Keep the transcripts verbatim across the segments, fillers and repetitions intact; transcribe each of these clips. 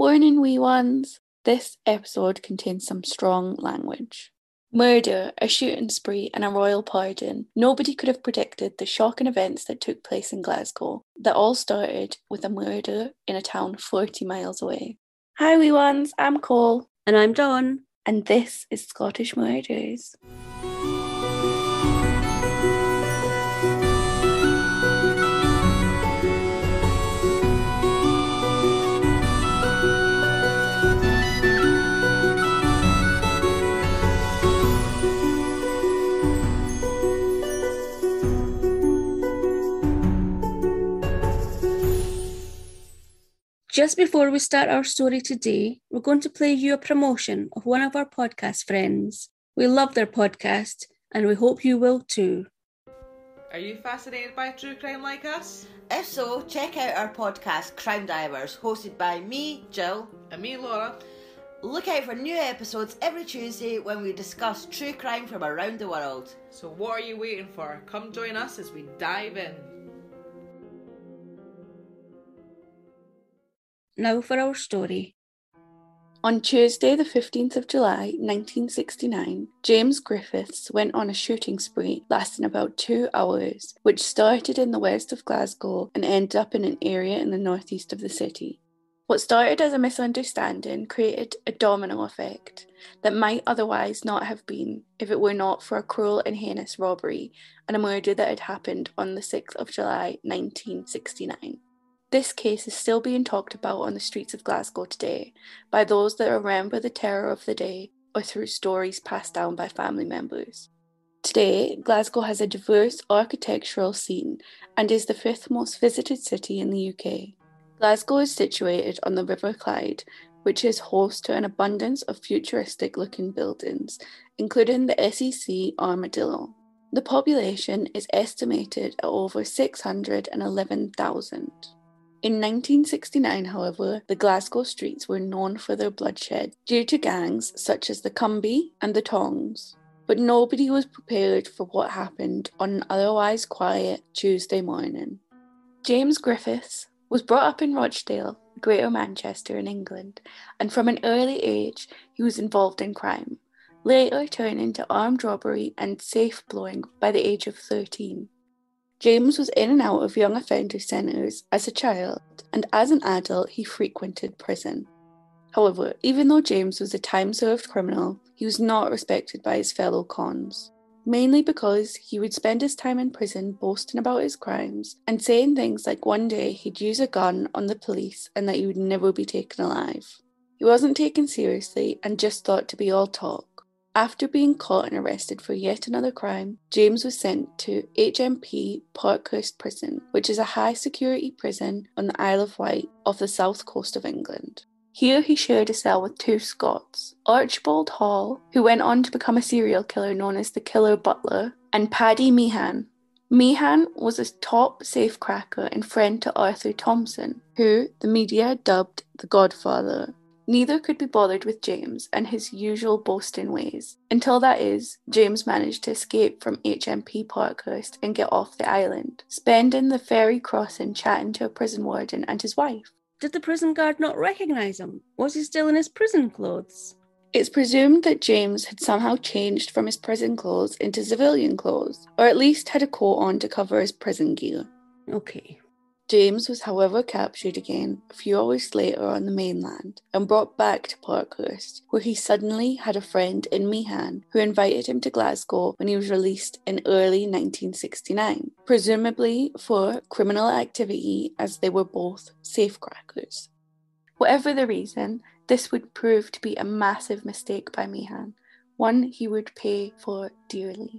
Warning, wee ones! This episode contains some strong language. Murder, a shooting spree, and a royal pardon. Nobody could have predicted the shocking events that took place in Glasgow, that all started with a murder in a town forty miles away. Hi, wee ones, I'm Cole. And I'm Dawn. And this is Scottish Murders. Just before we start our story today, we're going to play you a promotion of one of our podcast friends. We love their podcast, and we hope you will too. Are you fascinated by true crime like us? If so, check out our podcast, Crime Divers, hosted by me, Jill. And me, Laura. Look out for new episodes every Tuesday when we discuss true crime from around the world. So what are you waiting for? Come join us as we dive in. Now for our story. On Tuesday, the fifteenth of July, nineteen sixty-nine, James Griffiths went on a shooting spree lasting about two hours, which started in the west of Glasgow and ended up in an area in the northeast of the city. What started as a misunderstanding created a domino effect that might otherwise not have been if it were not for a cruel and heinous robbery and a murder that had happened on the sixth of July, nineteen sixty-nine. This case is still being talked about on the streets of Glasgow today by those that remember the terror of the day or through stories passed down by family members. Today, Glasgow has a diverse architectural scene and is the fifth most visited city in the U K. Glasgow is situated on the River Clyde, which is host to an abundance of futuristic-looking buildings, including the S E C Armadillo. The population is estimated at over six hundred eleven thousand. In nineteen sixty-nine, however, the Glasgow streets were known for their bloodshed due to gangs such as the Cumbie and the Tongs. But nobody was prepared for what happened on an otherwise quiet Tuesday morning. James Griffiths was brought up in Rochdale, Greater Manchester in England, and from an early age he was involved in crime, later turning to armed robbery and safe blowing by the age of thirteen. James was in and out of young offender centres as a child, and as an adult he frequented prison. However, even though James was a time-served criminal, he was not respected by his fellow cons, mainly because he would spend his time in prison boasting about his crimes and saying things like one day he'd use a gun on the police and that he would never be taken alive. He wasn't taken seriously and just thought to be all talk. After being caught and arrested for yet another crime, James was sent to H M P Parkhurst Prison, which is a high-security prison on the Isle of Wight off the south coast of England. Here he shared a cell with two Scots, Archibald Hall, who went on to become a serial killer known as the Killer Butler, and Paddy Meehan. Meehan was a top safecracker and friend to Arthur Thompson, who the media dubbed the Godfather. Neither could be bothered with James and his usual boasting ways, until that is, James managed to escape from H M P Parkhurst and get off the island, spending the ferry crossing chatting to a prison warden and his wife. Did the prison guard not recognise him? Was he still in his prison clothes? It's presumed that James had somehow changed from his prison clothes into civilian clothes, or at least had a coat on to cover his prison gear. Okay. James was however captured again a few hours later on the mainland and brought back to Parkhurst, where he suddenly had a friend in Meehan who invited him to Glasgow when he was released in early nineteen sixty-nine, presumably for criminal activity as they were both safecrackers. Whatever the reason, this would prove to be a massive mistake by Meehan, one he would pay for dearly.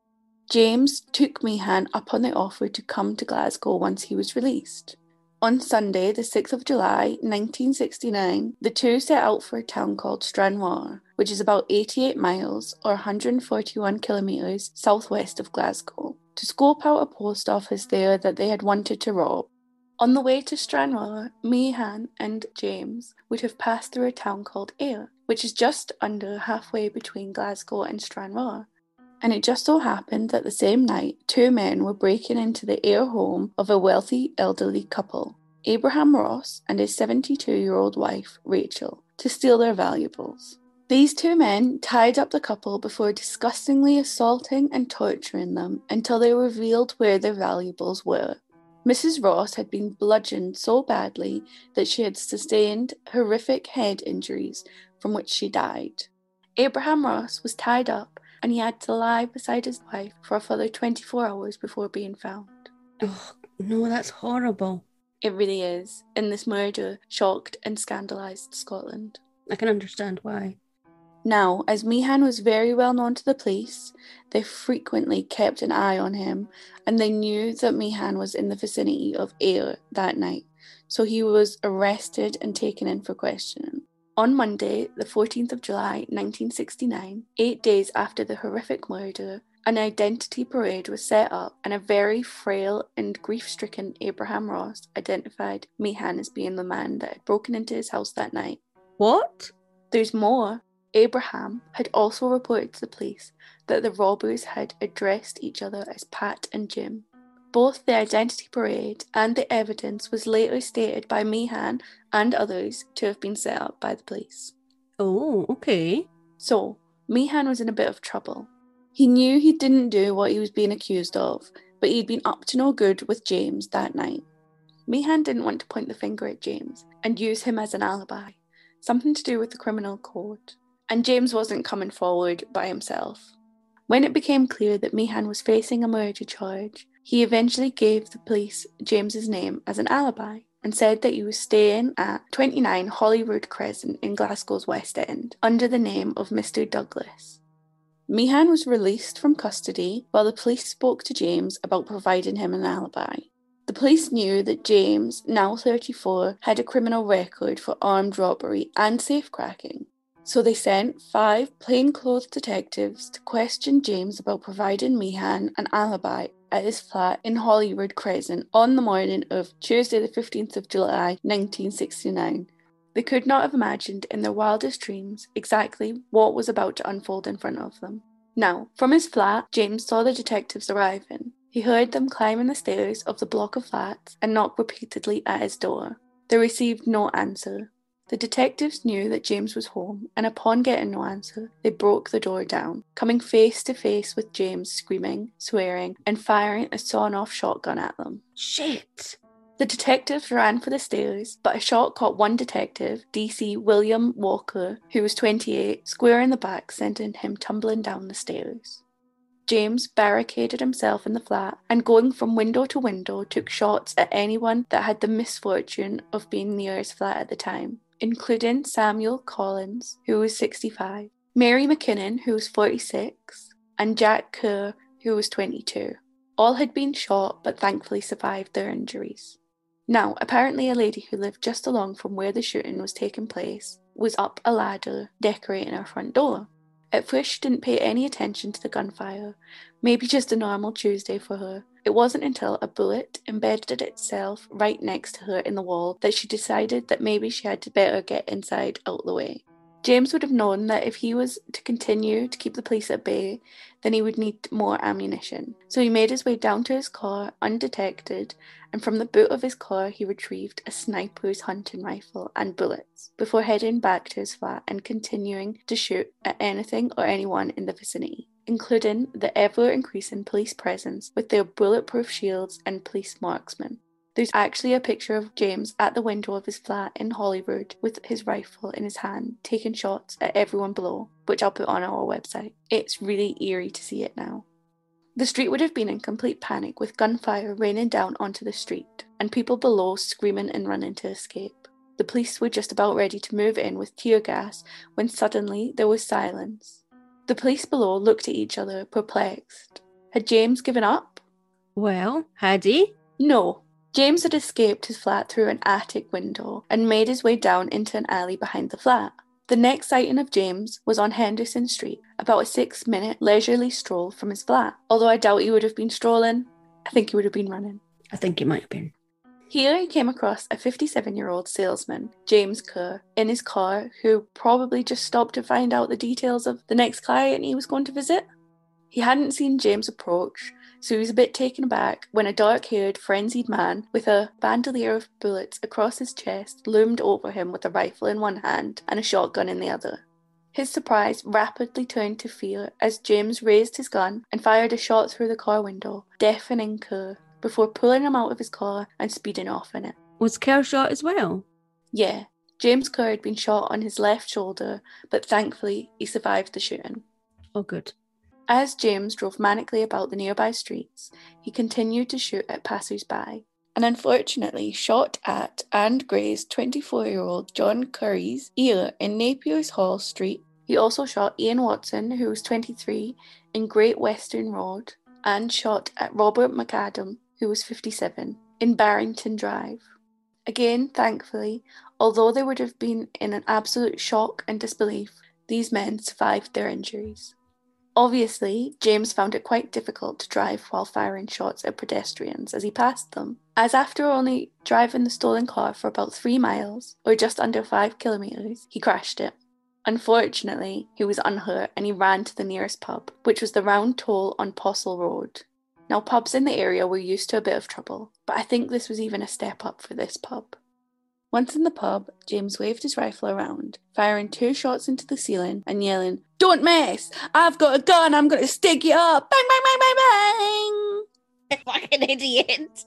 James took Meehan up on the offer to come to Glasgow once he was released. On Sunday, the sixth of July, nineteen sixty-nine, the two set out for a town called Stranraer, which is about eighty-eight miles or one hundred forty-one kilometres southwest of Glasgow, to scope out a post office there that they had wanted to rob. On the way to Stranraer, Meehan and James would have passed through a town called Ayr, which is just under halfway between Glasgow and Stranraer. And it just so happened that the same night, two men were breaking into the Ayr home of a wealthy elderly couple. Abraham Ross and his seventy-two-year-old wife, Rachel, to steal their valuables. These two men tied up the couple before disgustingly assaulting and torturing them until they revealed where their valuables were. Missus Ross had been bludgeoned so badly that she had sustained horrific head injuries from which she died. Abraham Ross was tied up and he had to lie beside his wife for a further twenty-four hours before being found. Oh, no, that's horrible. It really is, and this murder shocked and scandalised Scotland. I can understand why. Now, as Meehan was very well known to the police, they frequently kept an eye on him, and they knew that Meehan was in the vicinity of Ayr that night, so he was arrested and taken in for questioning. On Monday, the fourteenth of July, nineteen sixty-nine, eight days after the horrific murder, an identity parade was set up, and a very frail and grief-stricken Abraham Ross identified Meehan as being the man that had broken into his house that night. What? There's more. Abraham had also reported to the police that the robbers had addressed each other as Pat and Jim. Both the identity parade and the evidence was later stated by Meehan and others to have been set up by the police. Oh, okay. So, Meehan was in a bit of trouble. He knew he didn't do what he was being accused of, but he'd been up to no good with James that night. Meehan didn't want to point the finger at James and use him as an alibi, something to do with the criminal code. And James wasn't coming forward by himself. When it became clear that Meehan was facing a murder charge, he eventually gave the police James's name as an alibi and said that he was staying at twenty-nine Holyrood Crescent in Glasgow's West End under the name of Mister Douglas. Meehan was released from custody while the police spoke to James about providing him an alibi. The police knew that James, now thirty-four, had a criminal record for armed robbery and safecracking. So they sent five plainclothes detectives to question James about providing Meehan an alibi at his flat in Holyrood Crescent on the morning of Tuesday the fifteenth of July, nineteen sixty-nine. They could not have imagined in their wildest dreams exactly what was about to unfold in front of them. Now, from his flat, James saw the detectives arriving. He heard them climbing the stairs of the block of flats and knock repeatedly at his door. They received no answer. The detectives knew that James was home, and upon getting no answer, they broke the door down, coming face to face with James screaming, swearing, and firing a sawn-off shotgun at them. Shit! The detectives ran for the stairs, but a shot caught one detective, D C William Walker, who was twenty-eight, square in the back, sending him tumbling down the stairs. James barricaded himself in the flat and going from window to window took shots at anyone that had the misfortune of being near his flat at the time, including Samuel Collins, who was sixty-five, Mary McKinnon, who was forty-six, and Jack Kerr, who was twenty-two. All had been shot but thankfully survived their injuries. Now, apparently a lady who lived just along from where the shooting was taking place was up a ladder decorating her front door. At first she didn't pay any attention to the gunfire, maybe just a normal Tuesday for her. It wasn't until a bullet embedded itself right next to her in the wall that she decided that maybe she had to better get inside out the way. James would have known that if he was to continue to keep the police at bay, then he would need more ammunition. So he made his way down to his car undetected, and from the boot of his car he retrieved a sniper's hunting rifle and bullets, before heading back to his flat and continuing to shoot at anything or anyone in the vicinity, including the ever-increasing police presence with their bulletproof shields and police marksmen. There's actually a picture of James at the window of his flat in Holyrood with his rifle in his hand, taking shots at everyone below, which I'll put on our website. It's really eerie to see it now. The street would have been in complete panic with gunfire raining down onto the street, and people below screaming and running to escape. The police were just about ready to move in with tear gas when suddenly there was silence. The police below looked at each other, perplexed. Had James given up? Well, had he? No. James had escaped his flat through an attic window and made his way down into an alley behind the flat. The next sighting of James was on Henderson Street, about a six-minute leisurely stroll from his flat. Although I doubt he would have been strolling, I think he would have been running. I think he might have been. Here he came across a fifty-seven-year-old salesman, James Kerr, in his car, who probably just stopped to find out the details of the next client he was going to visit. He hadn't seen James approach, so he was a bit taken aback when a dark-haired, frenzied man with a bandolier of bullets across his chest loomed over him with a rifle in one hand and a shotgun in the other. His surprise rapidly turned to fear as James raised his gun and fired a shot through the car window, deafening Kerr, before pulling him out of his car and speeding off in it. Was Kerr shot as well? Yeah, James Kerr had been shot on his left shoulder, but thankfully he survived the shooting. Oh, good. As James drove manically about the nearby streets, he continued to shoot at passers-by, and unfortunately shot at and grazed twenty-four-year-old John Curry's ear in Napier's Hall Street. He also shot Ian Watson, who was twenty-three, in Great Western Road, and shot at Robert McAdam, who was fifty-seven, in Barrington Drive. Again, thankfully, although they would have been in an absolute shock and disbelief, these men survived their injuries. Obviously, James found it quite difficult to drive while firing shots at pedestrians as he passed them, as after only driving the stolen car for about three miles, or just under five kilometres, he crashed it. Unfortunately, he was unhurt and he ran to the nearest pub, which was the Round Toll on Postle Road. Now, pubs in the area were used to a bit of trouble, but I think this was even a step up for this pub. Once in the pub, James waved his rifle around, firing two shots into the ceiling and yelling, "Don't mess! I've got a gun, I'm going to stick you up! Bang, bang, bang, bang, bang!" Fucking idiot!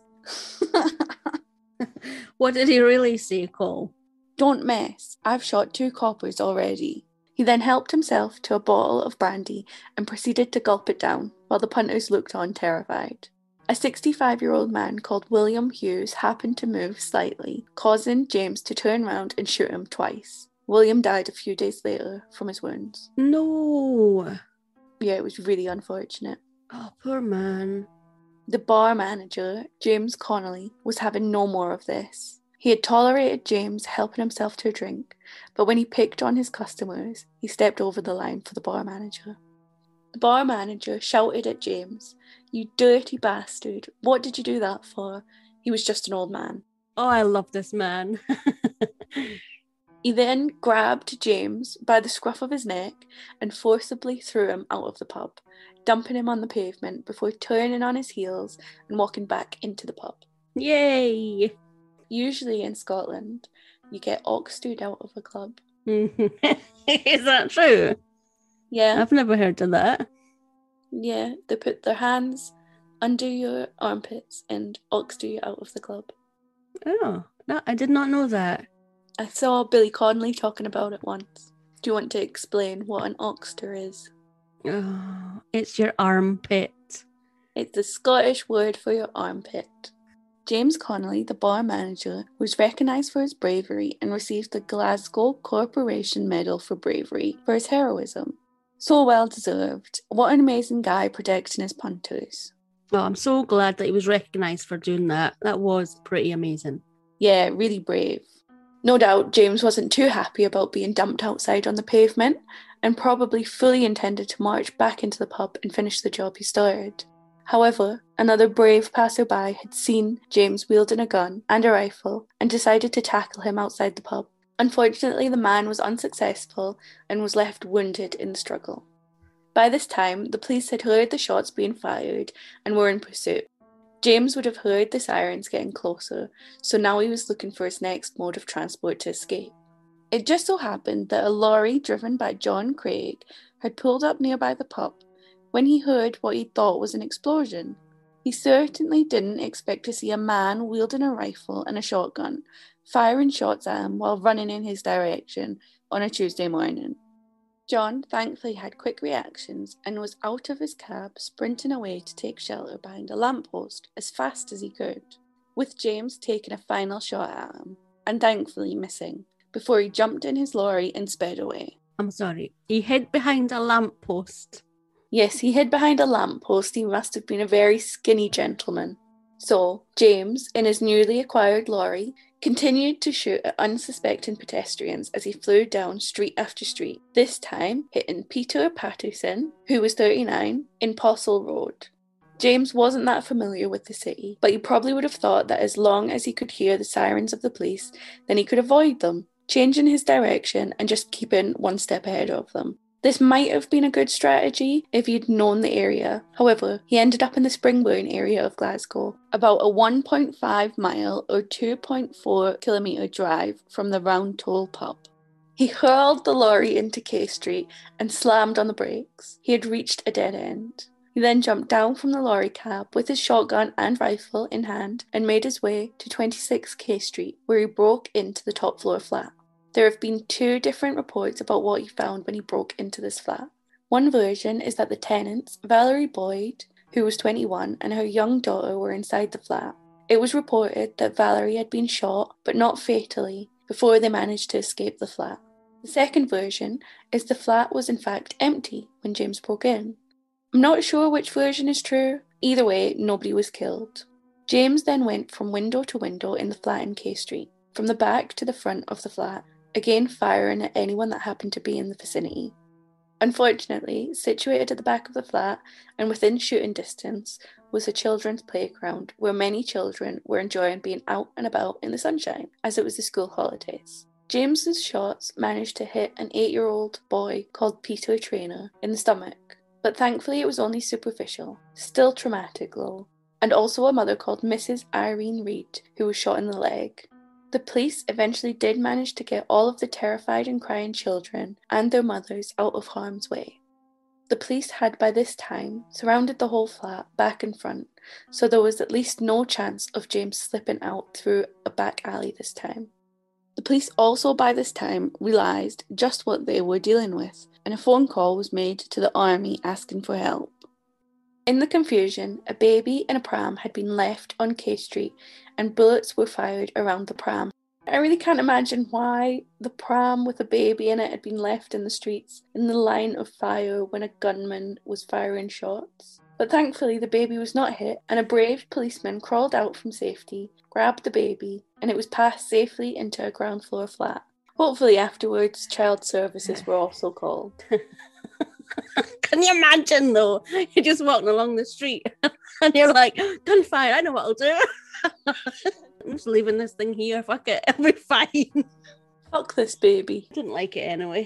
What did he really say, Cole? "Don't mess. I've shot two coppers already." He then helped himself to a bottle of brandy and proceeded to gulp it down, while the punters looked on terrified. A sixty-five-year-old man called William Hughes happened to move slightly, causing James to turn round and shoot him twice. William died a few days later from his wounds. No! Yeah, it was really unfortunate. Oh, poor man. The bar manager, James Connolly, was having no more of this. He had tolerated James helping himself to a drink, but when he picked on his customers, he stepped over the line for the bar manager. The bar manager shouted at James, "You dirty bastard, what did you do that for?" He was just an old man. Oh, I love this man. He then grabbed James by the scruff of his neck and forcibly threw him out of the pub, dumping him on the pavement before turning on his heels and walking back into the pub. Yay! Usually in Scotland, you get oxted out of a club. Is that true? Yeah. I've never heard of that. Yeah, they put their hands under your armpits and oxter you out of the club. Oh, no, I did not know that. I saw Billy Connolly talking about it once. Do you want to explain what an oxter is? Oh, it's your armpit. It's the Scottish word for your armpit. James Connolly, the bar manager, was recognised for his bravery and received the Glasgow Corporation Medal for Bravery for his heroism. So well deserved. What an amazing guy protecting his punters. Well, I'm so glad that he was recognised for doing that. That was pretty amazing. Yeah, really brave. No doubt James wasn't too happy about being dumped outside on the pavement and probably fully intended to march back into the pub and finish the job he started. However, another brave passerby had seen James wielding a gun and a rifle and decided to tackle him outside the pub. Unfortunately, the man was unsuccessful and was left wounded in the struggle. By this time, the police had heard the shots being fired and were in pursuit. James would have heard the sirens getting closer, so now he was looking for his next mode of transport to escape. It just so happened that a lorry driven by John Craig had pulled up nearby the pub when he heard what he thought was an explosion. He certainly didn't expect to see a man wielding a rifle and a shotgun, firing shots at him while running in his direction on a Tuesday morning. John thankfully had quick reactions and was out of his cab sprinting away to take shelter behind a lamppost as fast as he could, with James taking a final shot at him, and thankfully missing, before he jumped in his lorry and sped away. I'm sorry, he hid behind a lamppost. Yes, he hid behind a lamppost. He must have been a very skinny gentleman. So, James, in his newly acquired lorry, continued to shoot at unsuspecting pedestrians as he flew down street after street, this time hitting Peter Patterson, who was thirty-nine, in Postle Road. James wasn't that familiar with the city, but he probably would have thought that as long as he could hear the sirens of the police, then he could avoid them, changing his direction and just keeping one step ahead of them. This might have been a good strategy if he'd known the area. However, he ended up in the Springburn area of Glasgow, about a one point five mile or two point four kilometre drive from the Round Toll pub. He hurled the lorry into K Street and slammed on the brakes. He had reached a dead end. He then jumped down from the lorry cab with his shotgun and rifle in hand and made his way to twenty-six K Street, where he broke into the top floor flat. There have been two different reports about what he found when he broke into this flat. One version is that the tenants, Valerie Boyd, who was twenty-one, and her young daughter were inside the flat. It was reported that Valerie had been shot, but not fatally, before they managed to escape the flat. The second version is the flat was in fact empty when James broke in. I'm not sure which version is true. Either way, nobody was killed. James then went from window to window in the flat in K Street, from the back to the front of the flat, again firing at anyone that happened to be in the vicinity. Unfortunately, situated at the back of the flat and within shooting distance was a children's playground where many children were enjoying being out and about in the sunshine, as it was the school holidays. James's shots managed to hit an eight-year-old boy called Peter Traynor in the stomach, but thankfully it was only superficial, still traumatic though, and also a mother called Missus Irene Reed, who was shot in the leg. The police eventually did manage to get all of the terrified and crying children and their mothers out of harm's way. The police had by this time surrounded the whole flat back and front, so there was at least no chance of James slipping out through a back alley this time. The police also by this time realised just what they were dealing with, and a phone call was made to the army asking for help. In the confusion, a baby in a pram had been left on K Street and bullets were fired around the pram. I really can't imagine why the pram with a baby in it had been left in the streets in the line of fire when a gunman was firing shots. But thankfully the baby was not hit and a brave policeman crawled out from safety, grabbed the baby, and it was passed safely into a ground floor flat. Hopefully afterwards child services were also called. Can you imagine though? You're just walking along the street and you're like, gunfire, I know what I'll do. I'm just leaving this thing here, fuck it, it'll be fine. Fuck this baby. Didn't like it anyway.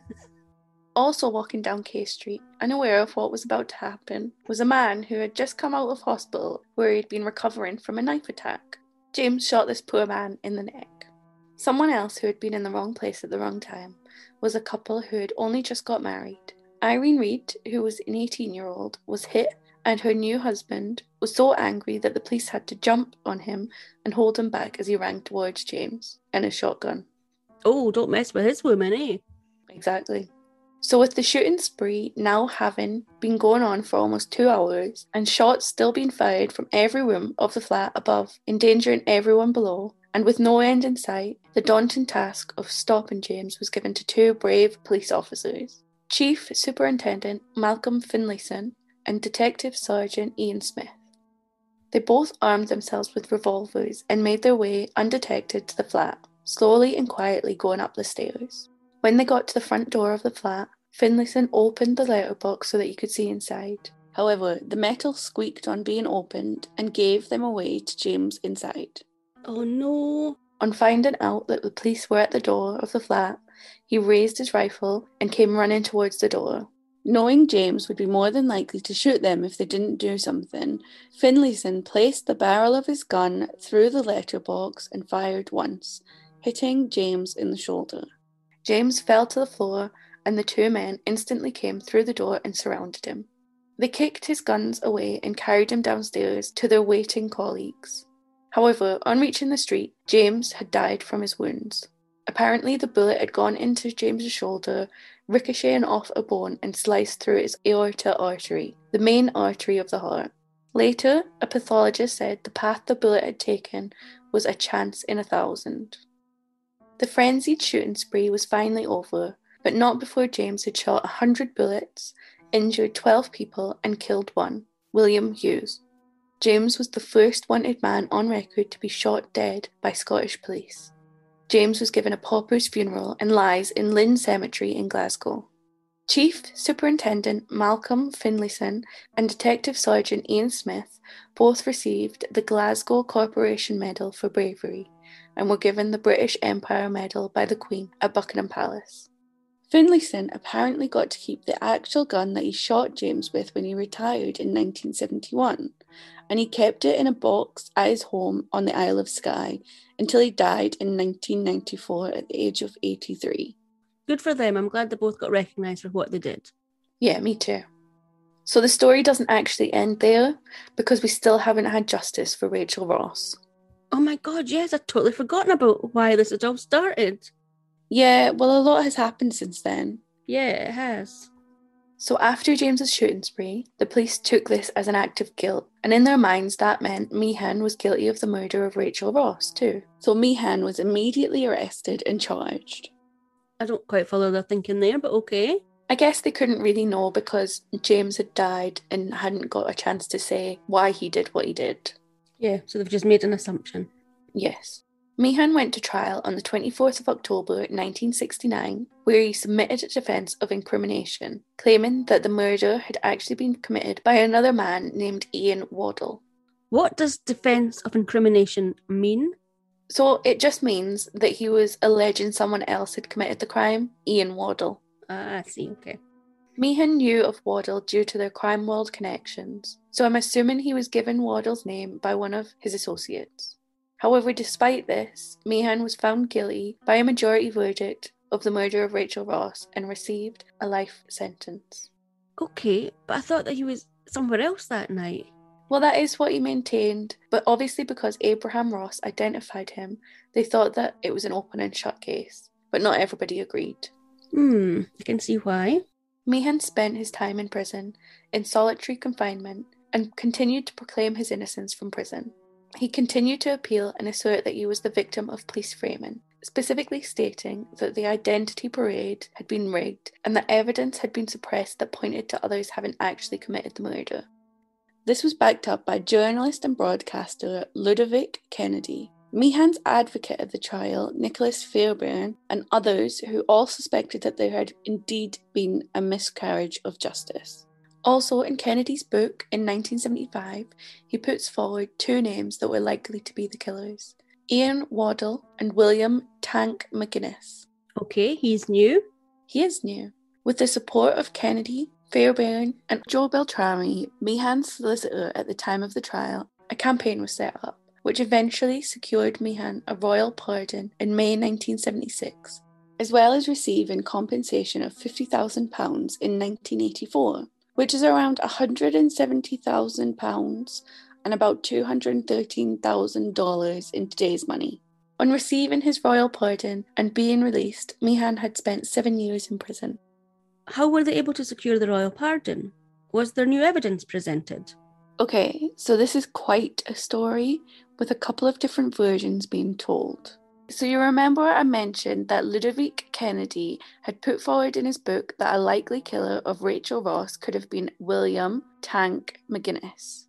Also walking down K Street, unaware of what was about to happen, was a man who had just come out of hospital where he'd been recovering from a knife attack. James shot this poor man in the neck. Someone else who had been in the wrong place at the wrong time was a couple who had only just got married. Irene Reed, who was an eighteen-year-old, was hit, and her new husband was so angry that the police had to jump on him and hold him back as he ran towards James and his shotgun. Oh, don't mess with his woman, eh? Exactly. So with the shooting spree now having been going on for almost two hours and shots still being fired from every room of the flat above, endangering everyone below, and with no end in sight, the daunting task of stopping James was given to two brave police officers, Chief Superintendent Malcolm Finlayson and Detective Sergeant Ian Smith. They both armed themselves with revolvers and made their way undetected to the flat, slowly and quietly going up the stairs. When they got to the front door of the flat, Finlayson opened the letterbox so that he could see inside. However, the metal squeaked on being opened and gave them away to James inside. Oh no. On finding out that the police were at the door of the flat, he raised his rifle and came running towards the door. Knowing James would be more than likely to shoot them if they didn't do something, Finlayson placed the barrel of his gun through the letterbox and fired once, hitting James in the shoulder. James fell to the floor and the two men instantly came through the door and surrounded him. They kicked his guns away and carried him downstairs to their waiting colleagues. However, on reaching the street, James had died from his wounds. Apparently the bullet had gone into James's shoulder, ricocheting off a bone and sliced through his aorta artery, the main artery of the heart. Later, a pathologist said the path the bullet had taken was a chance in a thousand. The frenzied shooting spree was finally over, but not before James had shot a hundred bullets, injured twelve people and killed one, William Hughes. James was the first wanted man on record to be shot dead by Scottish police. James was given a pauper's funeral and lies in Lynn Cemetery in Glasgow. Chief Superintendent Malcolm Finlayson and Detective Sergeant Ian Smith both received the Glasgow Corporation Medal for Bravery and were given the British Empire Medal by the Queen at Buckingham Palace. Finlayson apparently got to keep the actual gun that he shot James with when he retired in nineteen seventy-one, and he kept it in a box at his home on the Isle of Skye until he died in nineteen ninety-four at the age of eighty-three. Good for them. I'm glad they both got recognised for what they did. Yeah, me too. So the story doesn't actually end there, because we still haven't had justice for Rachel Ross. Oh my god, yes, I'd totally forgotten about why this had all started. Yeah, well, a lot has happened since then. Yeah, it has. So after James's shooting spree, the police took this as an act of guilt, and in their minds that meant Meehan was guilty of the murder of Rachel Ross too. So Meehan was immediately arrested and charged. I don't quite follow their thinking there, but okay. I guess they couldn't really know because James had died and hadn't got a chance to say why he did what he did. Yeah, so they've just made an assumption. Yes. Meehan went to trial on the twenty-fourth of October nineteen sixty-nine, where he submitted a defence of incrimination, claiming that the murder had actually been committed by another man named Ian Waddle. What does defence of incrimination mean? So it just means that he was alleging someone else had committed the crime, Ian Waddle. Ah, I see, okay. Meehan knew of Waddle due to their crime world connections, so I'm assuming he was given Waddle's name by one of his associates. However, despite this, Meehan was found guilty by a majority verdict of the murder of Rachel Ross and received a life sentence. Okay, but I thought that he was somewhere else that night. Well, that is what he maintained, but obviously because Abraham Ross identified him, they thought that it was an open and shut case, but not everybody agreed. Hmm, I can see why. Meehan spent his time in prison, in solitary confinement, and continued to proclaim his innocence from prison. He continued to appeal and assert that he was the victim of police framing, specifically stating that the identity parade had been rigged and that evidence had been suppressed that pointed to others having actually committed the murder. This was backed up by journalist and broadcaster Ludovic Kennedy, Meehan's advocate at the trial, Nicholas Fairbairn, and others who all suspected that there had indeed been a miscarriage of justice. Also, in Kennedy's book in nineteen seventy-five, he puts forward two names that were likely to be the killers, Ian Waddle and William Tank McGuinness. Okay, he's new. He is new. With the support of Kennedy, Fairbairn and Joe Beltrami, Meehan's solicitor at the time of the trial, a campaign was set up, which eventually secured Meehan a royal pardon in May nineteen seventy-six, as well as receiving compensation of fifty thousand pounds in nineteen eighty-four. Which is around one hundred seventy thousand pounds and about two hundred thirteen thousand dollars in today's money. On receiving his royal pardon and being released, Meehan had spent seven years in prison. How were they able to secure the royal pardon? Was there new evidence presented? Okay, so this is quite a story with a couple of different versions being told. So you remember I mentioned that Ludovic Kennedy had put forward in his book that a likely killer of Rachel Ross could have been William Tank McGuinness.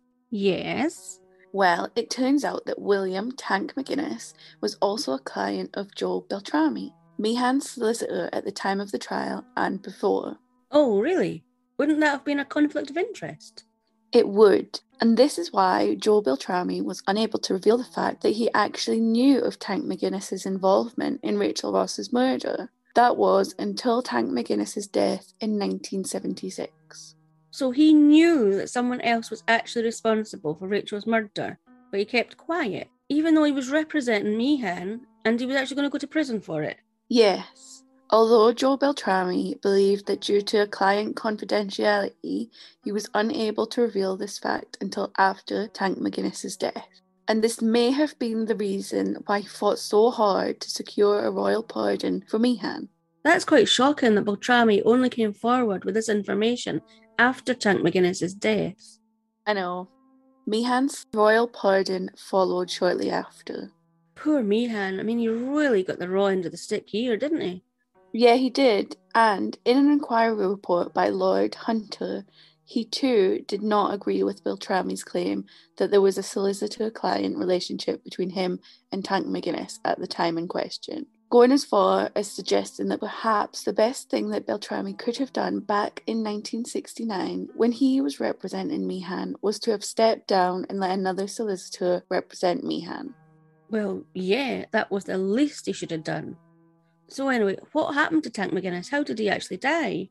Yes. Well, it turns out that William Tank McGuinness was also a client of Joe Beltrami, Meehan's solicitor at the time of the trial and before. Oh, really? Wouldn't that have been a conflict of interest? It would, and this is why Joe Beltrami was unable to reveal the fact that he actually knew of Tank McGuinness's involvement in Rachel Ross's murder. That was until Tank McGuinness's death in nineteen seventy-six. So he knew that someone else was actually responsible for Rachel's murder, but he kept quiet, even though he was representing Meehan, and he was actually going to go to prison for it. Yes. Although Joe Beltrami believed that due to client confidentiality, he was unable to reveal this fact until after Tank McGuinness's death. And this may have been the reason why he fought so hard to secure a royal pardon for Meehan. That's quite shocking that Beltrami only came forward with this information after Tank McGuinness's death. I know. Meehan's royal pardon followed shortly after. Poor Meehan. I mean, he really got the raw end of the stick here, didn't he? Yeah, he did, and in an inquiry report by Lord Hunter, he too did not agree with Beltrami's claim that there was a solicitor-client relationship between him and Tank McGuinness at the time in question, going as far as suggesting that perhaps the best thing that Beltrami could have done back in nineteen sixty-nine, when he was representing Meehan, was to have stepped down and let another solicitor represent Meehan. Well, yeah, that was the least he should have done. So anyway, what happened to Tank McGuinness? How did he actually die?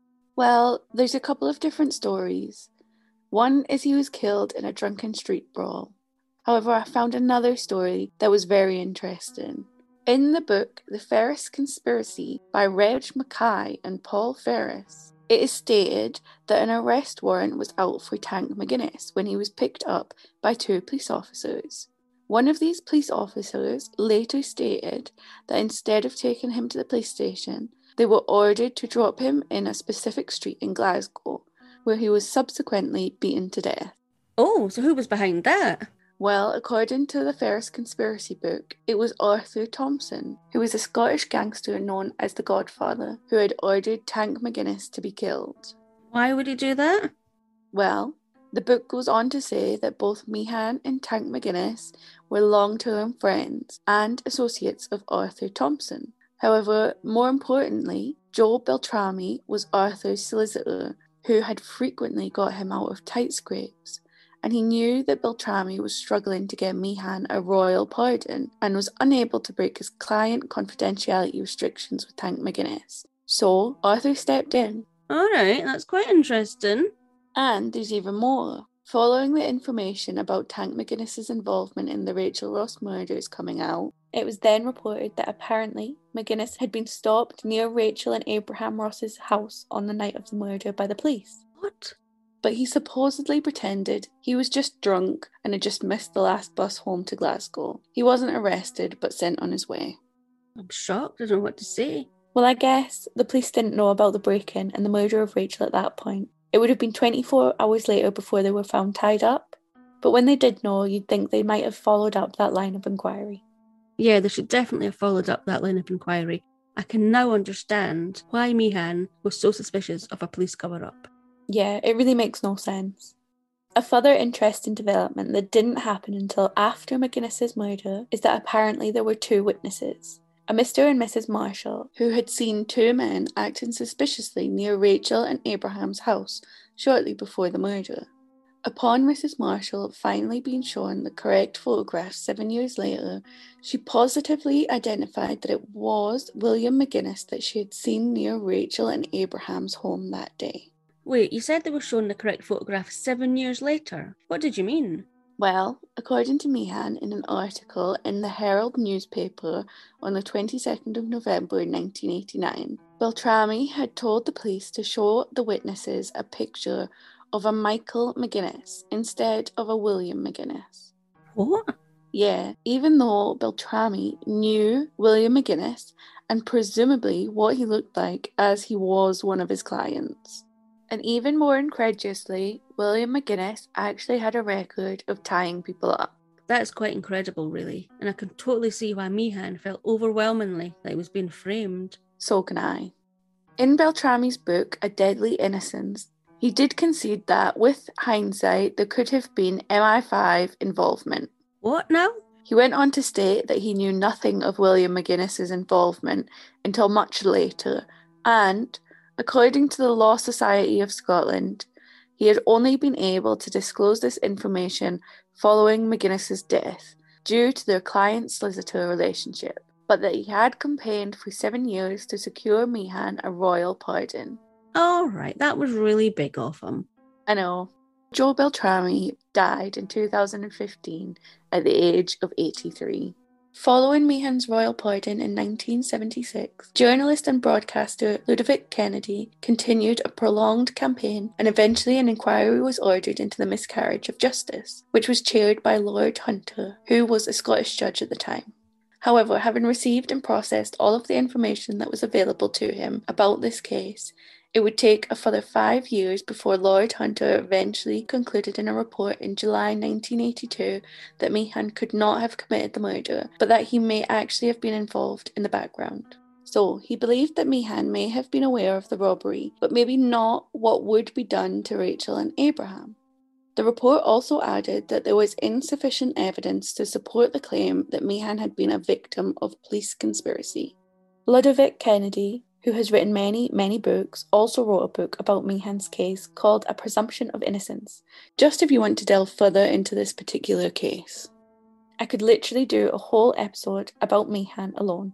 Well, there's a couple of different stories. One is he was killed in a drunken street brawl. However, I found another story that was very interesting. In the book The Ferris Conspiracy by Reg Mackay and Paul Ferris, it is stated that an arrest warrant was out for Tank McGuinness when he was picked up by two police officers. One of these police officers later stated that instead of taking him to the police station, they were ordered to drop him in a specific street in Glasgow, where he was subsequently beaten to death. Oh, so who was behind that? Well, according to the Ferris Conspiracy book, it was Arthur Thompson, who was a Scottish gangster known as the Godfather, who had ordered Tank McGuinness to be killed. Why would he do that? Well, the book goes on to say that both Meehan and Tank McGuinness were long-term friends and associates of Arthur Thompson. However, more importantly, Joe Beltrami was Arthur's solicitor, who had frequently got him out of tight scrapes, and he knew that Beltrami was struggling to get Meehan a royal pardon and was unable to break his client confidentiality restrictions with Tank McGuinness. So Arthur stepped in. Alright, that's quite interesting. And there's even more. Following the information about Tank McGuinness's involvement in the Rachel Ross murders coming out, it was then reported that apparently McGuinness had been stopped near Rachel and Abraham Ross's house on the night of the murder by the police. What? But he supposedly pretended he was just drunk and had just missed the last bus home to Glasgow. He wasn't arrested, but sent on his way. I'm shocked. I don't know what to say. Well, I guess the police didn't know about the break-in and the murder of Rachel at that point. It would have been twenty-four hours later before they were found tied up. But when they did know, you'd think they might have followed up that line of inquiry. Yeah, they should definitely have followed up that line of inquiry. I can now understand why Meehan was so suspicious of a police cover-up. Yeah, it really makes no sense. A further interesting development that didn't happen until after McGuinness's murder is that apparently there were two witnesses. A Mister and Missus Marshall, who had seen two men acting suspiciously near Rachel and Abraham's house shortly before the murder. Upon Missus Marshall finally being shown the correct photograph seven years later, she positively identified that it was William McGuinness that she had seen near Rachel and Abraham's home that day. Wait, you said they were shown the correct photograph seven years later. What did you mean? Well, according to Meehan in an article in the Herald newspaper on the twenty-second of November nineteen eighty-nine, Beltrami had told the police to show the witnesses a picture of a Michael McGuinness instead of a William McGuinness. What? Yeah, even though Beltrami knew William McGuinness and presumably what he looked like as he was one of his clients. And even more incredulously, William McGuinness actually had a record of tying people up. That's quite incredible, really. And I can totally see why Meehan felt overwhelmingly that he was being framed. So can I. In Beltrami's book, A Deadly Innocence, he did concede that, with hindsight, there could have been M I five involvement. What now? He went on to state that he knew nothing of William McGuinness's involvement until much later, and according to the Law Society of Scotland, he had only been able to disclose this information following McGuinness's death due to their client-solicitor relationship, but that he had campaigned for seven years to secure Meehan a royal pardon. All right, that was really big of him. I know. Joe Beltrami died in two thousand fifteen at the age of eighty-three. Following Meehan's royal pardon in nineteen seventy-six, journalist and broadcaster Ludovic Kennedy continued a prolonged campaign, and eventually an inquiry was ordered into the miscarriage of justice, which was chaired by Lord Hunter, who was a Scottish judge at the time. However, having received and processed all of the information that was available to him about this case, it would take a further five years before Lord Hunter eventually concluded in a report in July nineteen eighty-two that Meehan could not have committed the murder, but that he may actually have been involved in the background. So, he believed that Meehan may have been aware of the robbery, but maybe not what would be done to Rachel and Abraham. The report also added that there was insufficient evidence to support the claim that Meehan had been a victim of police conspiracy. Ludovic Kennedy, who has written many, many books, also wrote a book about Meehan's case called A Presumption of Innocence, just if you want to delve further into this particular case. I could literally do a whole episode about Meehan alone.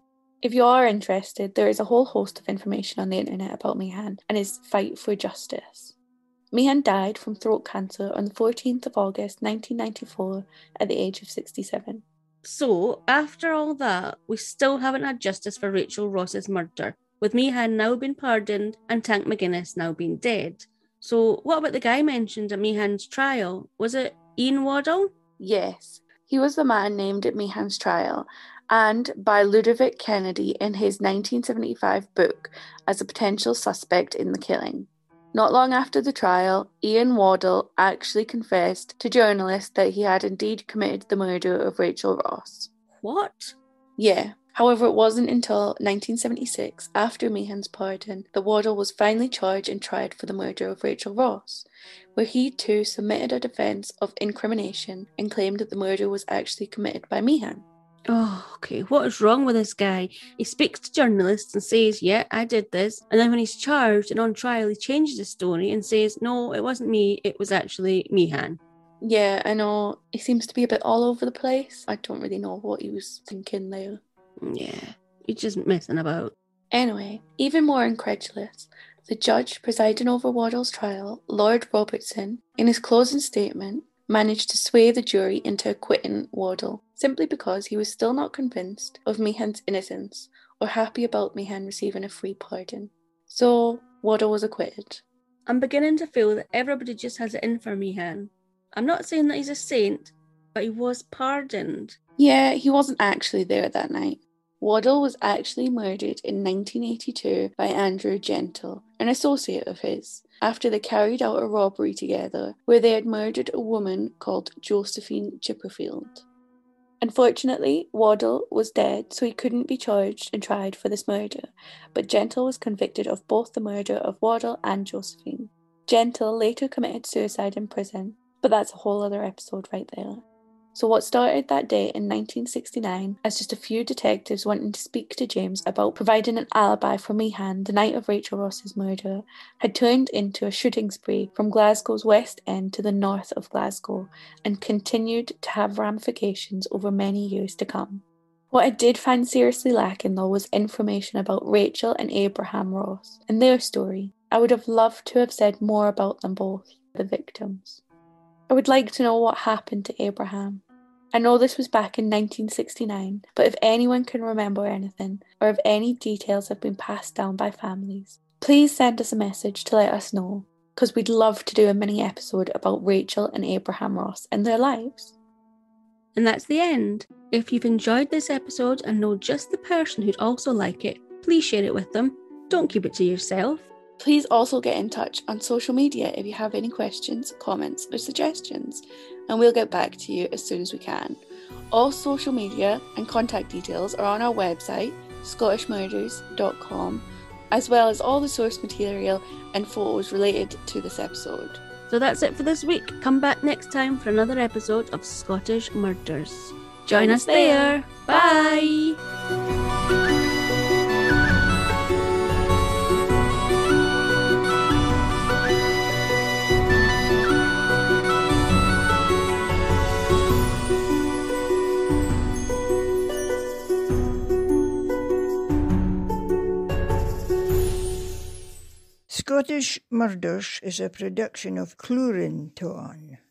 If you are interested, there is a whole host of information on the internet about Meehan and his fight for justice. Meehan died from throat cancer on the fourteenth of August nineteen ninety-four at the age of sixty-seven. So, after all that, we still haven't had justice for Rachel Ross's murder, with Meehan now been pardoned and Tank McGuinness now being dead. So, what about the guy mentioned at Meehan's trial? Was it Ian Waddle? Yes, he was the man named at Meehan's trial, and by Ludovic Kennedy in his nineteen seventy-five book as a potential suspect in the killing. Not long after the trial, Ian Waddle actually confessed to journalists that he had indeed committed the murder of Rachel Ross. What? Yeah. However, it wasn't until nineteen seventy-six, after Meehan's pardon, that Waddle was finally charged and tried for the murder of Rachel Ross, where he too submitted a defence of incrimination and claimed that the murder was actually committed by Meehan. Oh, okay. What is wrong with this guy? He speaks to journalists and says, yeah, I did this. And then when he's charged and on trial, he changes his story and says, no, it wasn't me. It was actually Meehan. Yeah, I know. He seems to be a bit all over the place. I don't really know what he was thinking there. Yeah, he's just messing about. Anyway, even more incredulous, the judge presiding over Waddle's trial, Lord Robertson, in his closing statement, managed to sway the jury into acquitting Waddle, simply because he was still not convinced of Meehan's innocence or happy about Meehan receiving a free pardon. So, Waddle was acquitted. I'm beginning to feel that everybody just has it in for Meehan. I'm not saying that he's a saint, but he was pardoned. Yeah, he wasn't actually there that night. Waddle was actually murdered in nineteen eighty-two by Andrew Gentle, an associate of his, after they carried out a robbery together where they had murdered a woman called Josephine Chipperfield. Unfortunately, Waddle was dead, so he couldn't be charged and tried for this murder, but Gentle was convicted of both the murder of Waddle and Josephine. Gentle later committed suicide in prison, but that's a whole other episode right there. So what started that day in nineteen sixty-nine as just a few detectives wanting to speak to James about providing an alibi for Meehan the night of Rachel Ross's murder had turned into a shooting spree from Glasgow's West End to the north of Glasgow and continued to have ramifications over many years to come. What I did find seriously lacking though was information about Rachel and Abraham Ross and their story. I would have loved to have said more about them both, the victims. I would like to know what happened to Abraham. I know this was back in nineteen sixty-nine, but if anyone can remember anything, or if any details have been passed down by families, please send us a message to let us know, because we'd love to do a mini episode about Rachel and Abraham Ross and their lives. And that's the end. If you've enjoyed this episode and know just the person who'd also like it, please share it with them. Don't keep it to yourself. Please also get in touch on social media if you have any questions, comments or suggestions, and we'll get back to you as soon as we can. All social media and contact details are on our website, scottish murders dot com, as well as all the source material and photos related to this episode. So that's it for this week. Come back next time for another episode of Scottish Murders. Join us there. Bye! Scottish Murders is a production of Clurin Ton.